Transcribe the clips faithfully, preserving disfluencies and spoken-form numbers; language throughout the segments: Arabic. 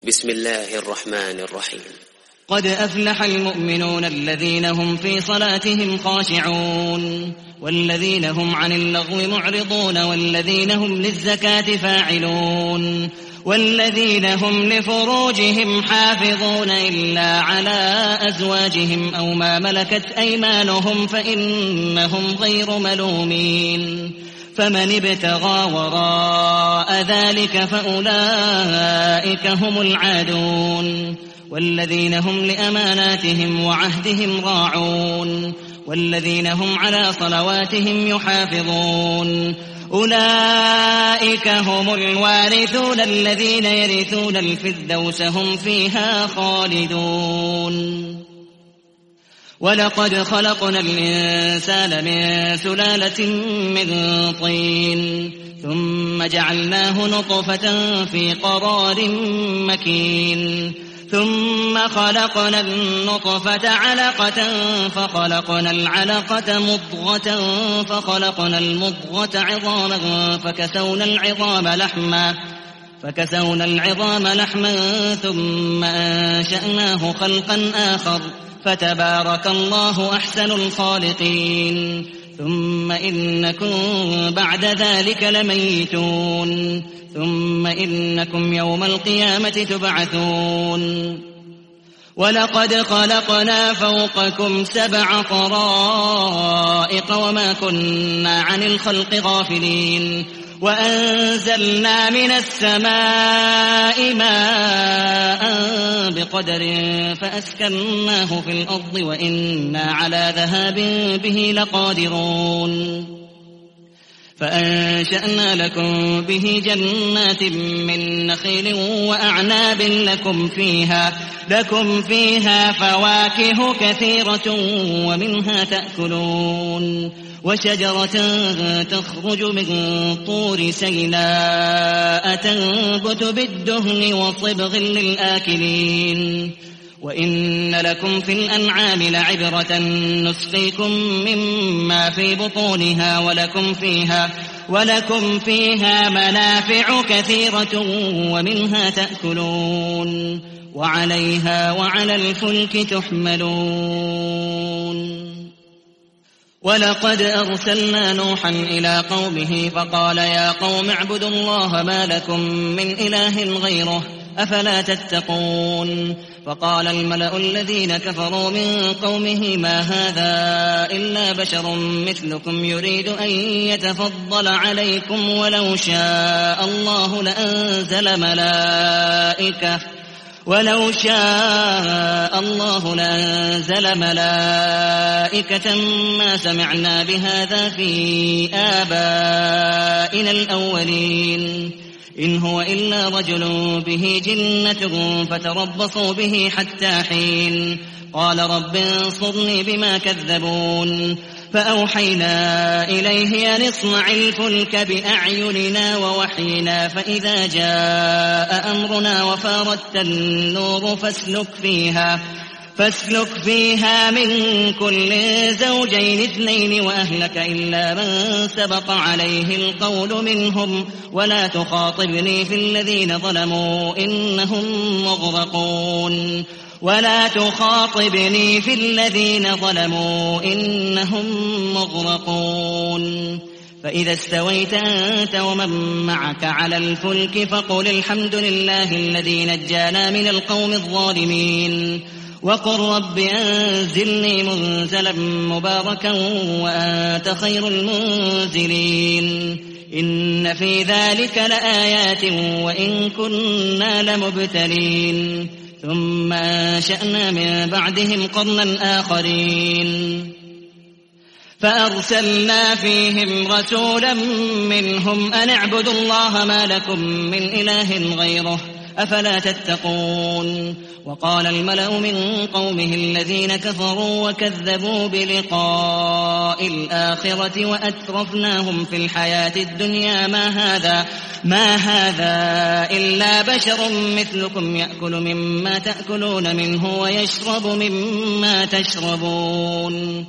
بسم الله الرحمن الرحيم. قد أفلح المؤمنون الذين هم في صلاتهم خاشعون والذين هم عن اللغو معرضون والذين هم للزكاة فاعلون والذين هم لفروجهم حافظون إلا على أزواجهم أو ما ملكت أيمانهم فإنهم غير ملومين. فمن ابتغى وراء ذلك فأولئك هم العادون والذين هم لأماناتهم وعهدهم راعون والذين هم على صلواتهم يحافظون. أولئك هم الوارثون الذين يرثون الفردوس هم فيها خالدون. ولقد خلقنا الإنسان من سلالة من طين ثم جعلناه نطفة في قرار مكين ثم خلقنا النطفة علقة فخلقنا العلقة مضغة فخلقنا المضغة عظاما فكسونا العظام لحما فكسونا العظام لحما ثم أنشأناه خلقا آخر فتبارك الله أحسن الخالقين. ثم إنكم بعد ذلك لميتون ثم إنكم يوم القيامة تبعثون. ولقد خلقنا فوقكم سبع طرائق وما كنا عن الخلق غافلين وأنزلنا من السماء ماء بقدر فأسكناه في الأرض وإنا على ذهاب به لقادرون. فأنشأنا لكم به جنات من نخيل وأعناب لكم فيها لكم فيها فواكه كثيرة ومنها تأكلون. وشجرة تخرج من طور سيناء تنبت بالدهن وصبغ للآكلين. وإن لكم في الأنعام لعبرة نسقيكم مما في بطونها ولكم فيها ولكم فيها منافع كثيرة ومنها تأكلون وعليها وعلى الفلك تحملون. ولقد أرسلنا نوحا إلى قومه فقال يا قوم اعبدوا الله ما لكم من إله غيره أفلا تتقون. فقال الملأ الذين كفروا من قومه ما هذا إلا بشر مثلكم يريد أن يتفضل عليكم ولو شاء الله لأنزل ملائكة ولو شاء الله لأنزل ملائكة ما سمعنا بهذا في آبائنا الأولين إن هو إلا رجل به جنة فتربصوا به حتى حين. قال رب انصرني بما كذبون. فأوحينا إليه أن اصنع الفلك بأعيننا ووحينا فإذا جاء أمرنا وفاردت النور فاسلك فيها فاسلك فيها من كل زوجين اثنين وأهلك إلا من سبق عليه القول منهم ولا تخاطبني في الذين ظلموا إنهم مغرقون ولا تخاطبني في الذين ظلموا إنهم مغرقون. فإذا استويت أنت ومن معك على الفلك فقل الحمد لله الذي نجانا من القوم الظالمين وقل رب أنزلني منزلا مباركا وأنت خير المنزلين. إن في ذلك لآيات وإن كنا لمبتلين. ثم أنشأنا من بعدهم قرنا آخرين فأرسلنا فيهم رسولا منهم أن اعبدوا الله ما لكم من إله غيره أفلا تتقون. وقال الملأ من قومه الذين كفروا وكذبوا بلقاء الآخرة وأترفناهم في الحياة الدنيا ما هذا ما هذا إلا بشر مثلكم يأكل مما تأكلون منه ويشرب مما تشربون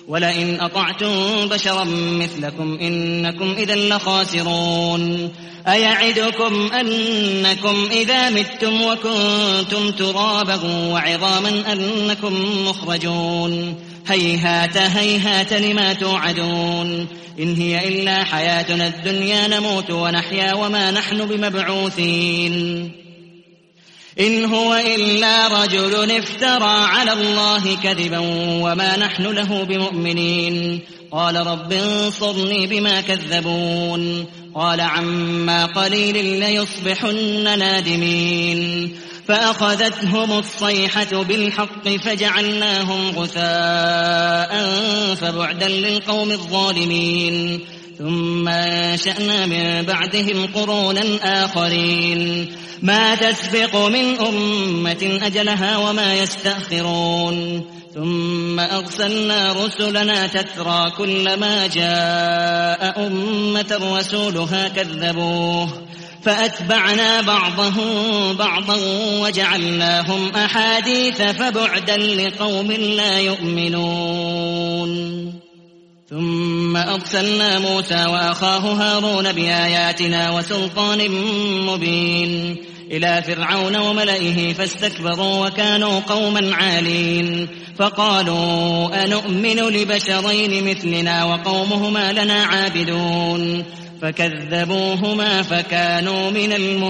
ولئن أطعتم بشرا مثلكم إنكم إذا لخاسرون أيعدكم أنكم إذا متم وكنتم ترابا وعظاما أنكم مخرجون هيهات هيهات لما توعدون إن هي إلا حياتنا الدنيا نموت ونحيا وما نحن بمبعوثين إن هو إلا رجل افترى على الله كذبا وما نحن له بمؤمنين قال رب انصرني بما كذبون قال عما قليل ليصبحن نادمين فأخذتهم الصيحة بالحق فجعلناهم غثاء فبعدا للقوم الظالمين ثم أنشأنا من بعدهم قرونا آخرين ما تسبق من أمة أجلها وما يستأخرون ثم أرسلنا رسلنا تترى كلما جاء أمة رسولها كذبوه فأتبعنا بعضهم بعضا وجعلناهم أحاديث فبعدا لقوم لا يؤمنون ثم أرسلنا موسى وأخاه هارون بآياتنا وسلطان مبين إلى فرعون وملئه فاستكبروا وكانوا قوما عالين فقالوا أنؤمن لبشرين مثلنا وقومهما لنا عابدون فكذبوهما فكانوا من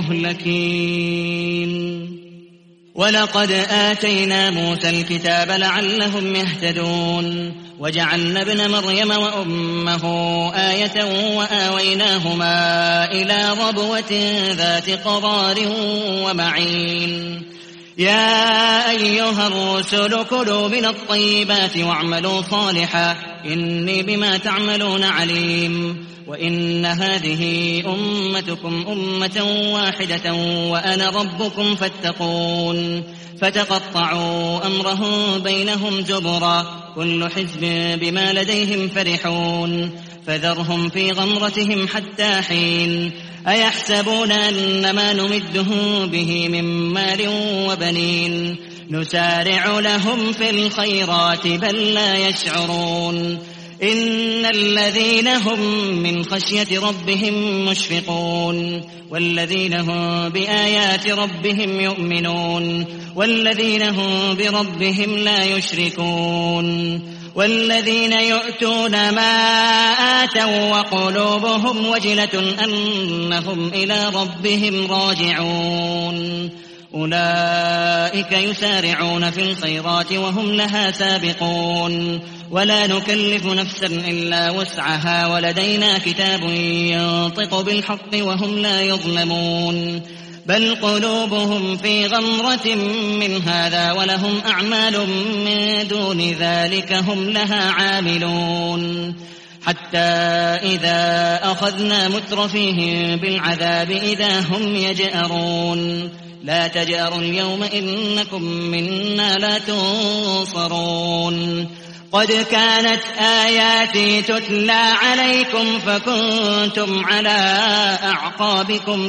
المهلكين ولقد آتينا موسى الكتاب لعلهم يهتدون وجعلنا ابن مريم وأمه آية وآويناهما إلى ربوة ذات قرار ومعين يا أيها الرسل كلوا من الطيبات واعملوا صالحا إني بما تعملون عليم وإن هذه أمتكم أمة واحدة وأنا ربكم فاتقون فتقطعوا أمرهم بينهم زبرا كل حزب بما لديهم فرحون فذرهم في غمرتهم حتى حين أيحسبون أن ما نمدهم به من مال وبنين نسارع لهم في الخيرات بل لا يشعرون إن الذين هم من خشية ربهم مشفقون والذين هم بآيات ربهم يؤمنون والذين هم بربهم لا يشركون والذين يؤتون ما آتوا وقلوبهم وجلة أنهم إلى ربهم راجعون أولئك يسارعون في الخيرات وهم لها سابقون ولا نكلف نفسا إلا وسعها ولدينا كتاب ينطق بالحق وهم لا يظلمون بل قلوبهم في غمرة من هذا ولهم أعمال من دون ذلك هم لها عاملون حتى إذا أخذنا مترفيهم بالعذاب إذا هم يجأرون لا تجأروا اليوم إنكم منا لا تنصرون قد كانت آياتي تتلى عليكم فكنتم على أعقابكم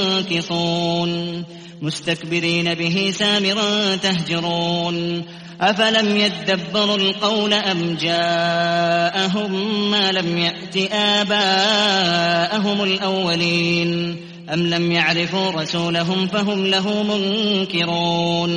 تنكصون مستكبرين به سامرا تهجرون أفلم يدبروا القول أم جاءهم ما لم يأت آباءهم الأولين أم لم يعرفوا رسولهم فهم له منكرون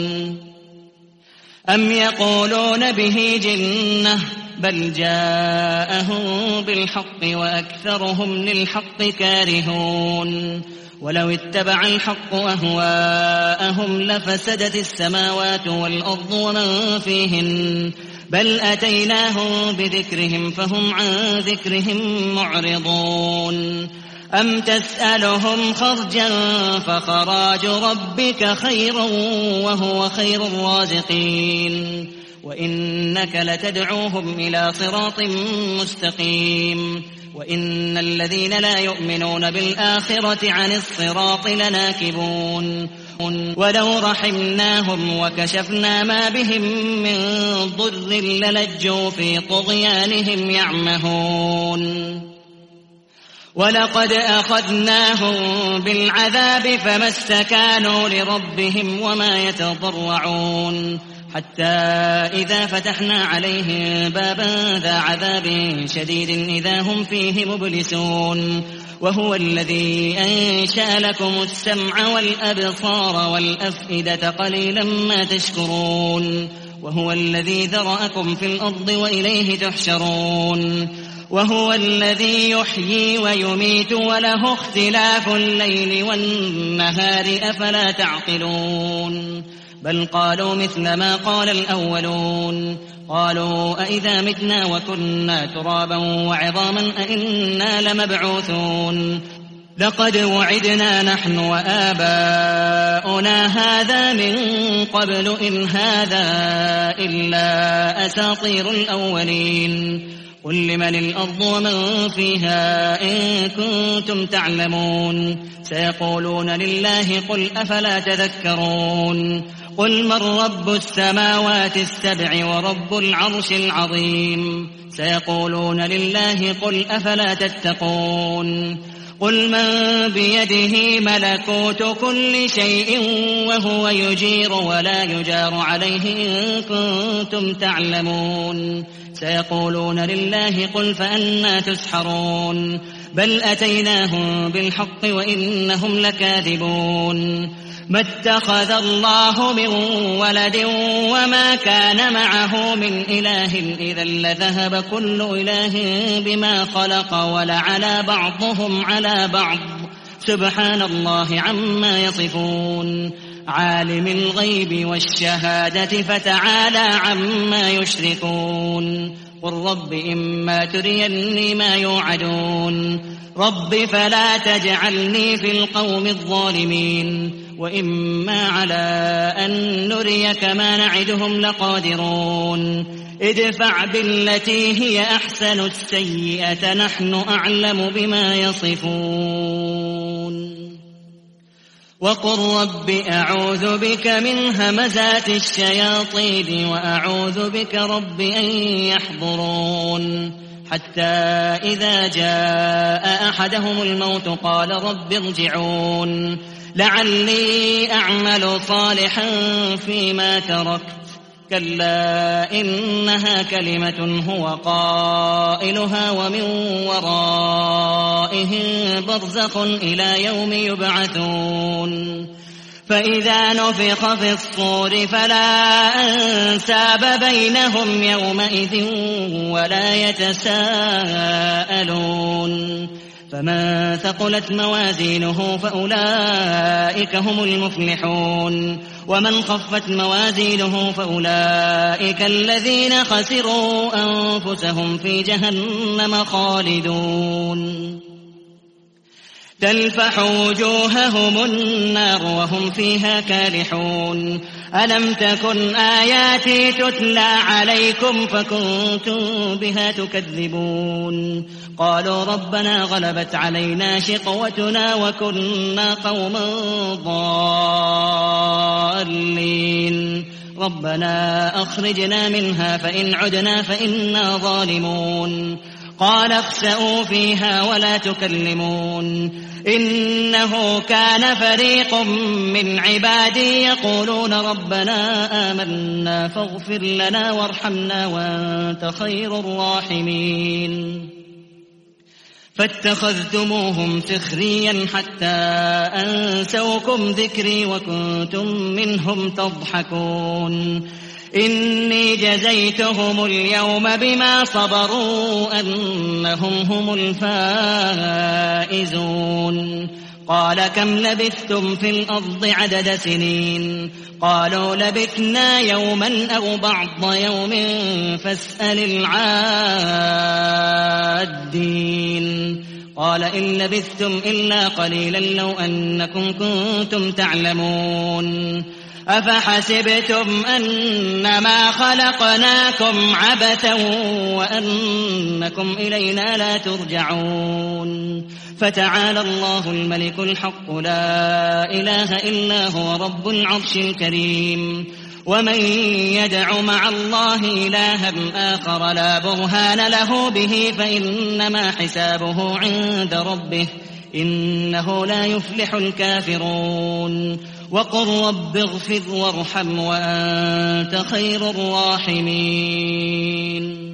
أم يقولون به جنة بل جاءهم بالحق وأكثرهم للحق كارهون ولو اتبع الحق أهواءهم لفسدت السماوات والأرض ومن فيهن بل أتيناهم بذكرهم فهم عن ذكرهم معرضون أم تسألهم خرجا فخراج ربك خير وهو خير الرازقين وإنك لتدعوهم إلى صراط مستقيم وإن الذين لا يؤمنون بالآخرة عن الصراط لناكبون ولو رحمناهم وكشفنا ما بهم من ضر للجوا في طغيانهم يعمهون ولقد أخذناهم بالعذاب فما استكانوا لربهم وما يتضرعون حتى إذا فتحنا عليهم بابا ذا عذاب شديد إذا هم فيه مبلسون وهو الذي أنشأ لكم السمع والأبصار والأفئدة قليلا ما تشكرون وهو الذي ذرأكم في الأرض وإليه تحشرون وهو الذي يحيي ويميت وله اختلاف الليل والنهار أفلا تعقلون بل قالوا مثل ما قال الأولون قالوا أئذا متنا وكنا ترابا وعظاما أئنا لمبعوثون لقد وعدنا نحن وآباؤنا هذا من قبل إن هذا إلا أساطير الأولين قل لمن الأرض ومن فيها إن كنتم تعلمون سيقولون لله قل أفلا تذكرون قل من رب السماوات السبع ورب العرش العظيم سيقولون لله قل أفلا تتقون قل من بيده ملكوت كل شيء وهو يجير ولا يجار عليه إن كنتم تعلمون سيقولون لله قل فأنى تسحرون بل أتيناهم بالحق وإنهم لكاذبون ما اتخذ الله من ولد وما كان معه من إله إذا لذهب كل إله بما خلق ولعلى بعضهم على بعض سبحان الله عما يصفون عالم الغيب والشهادة فتعالى عما يشركون قل رب إما تريني ما يوعدون رب فلا تجعلني في القوم الظالمين وإما على أن نريك ما نعدهم لقادرون ادفع بالتي هي أحسن السيئة نحن أعلم بما يصفون وقل رب أعوذ بك من همزات الشياطين وأعوذ بك رب أن يحضرون حتى إذا جاء أحدهم الموت قال رب ارجعون لعلي أعمل صالحا فيما تركت كلا إنها كلمة هو قائلها ومن ورائهم برزخ إلى يوم يبعثون فإذا نفخ في الصور فلا أنساب بينهم يومئذ ولا يتساءلون فمن ثقلت موازينه فأولئك هم المفلحون ومن خفت موازينه فأولئك الذين خسروا أنفسهم في جهنم خالدون تلفح وجوههم النار وهم فيها كالحون ألم تكن آياتي تتلى عليكم فكنتم بها تكذبون قالوا ربنا غلبت علينا شقوتنا وكنا قوما ضالين ربنا أخرجنا منها فإن عدنا فإنا ظالمون قال اخسئوا فيها ولا تكلمون إنه كان فريق من عبادي يقولون ربنا آمنا فاغفر لنا وارحمنا وأنت خير الراحمين فاتخذتموهم سخريا حتى أنسوكم ذكري وكنتم منهم تضحكون إني جزيتهم اليوم بما صبروا أنهم هم الفائزون قال كم لبثتم في الأرض عدد سنين قالوا لبثنا يوما أو بعض يوم فاسأل العادين قال إن لبثتم إلا قليلا لو أنكم كنتم تعلمون أفحسبتم أنما خلقناكم عبثا وأنكم إلينا لا ترجعون فتعالى الله الملك الحق لا إله إلا هو رب العرش الكريم ومن يدع مع الله إلها آخر لا برهان له به فإنما حسابه عند ربه إنه لا يفلح الكافرون وقل رب اغفر وارحم وأنت خير الراحمين.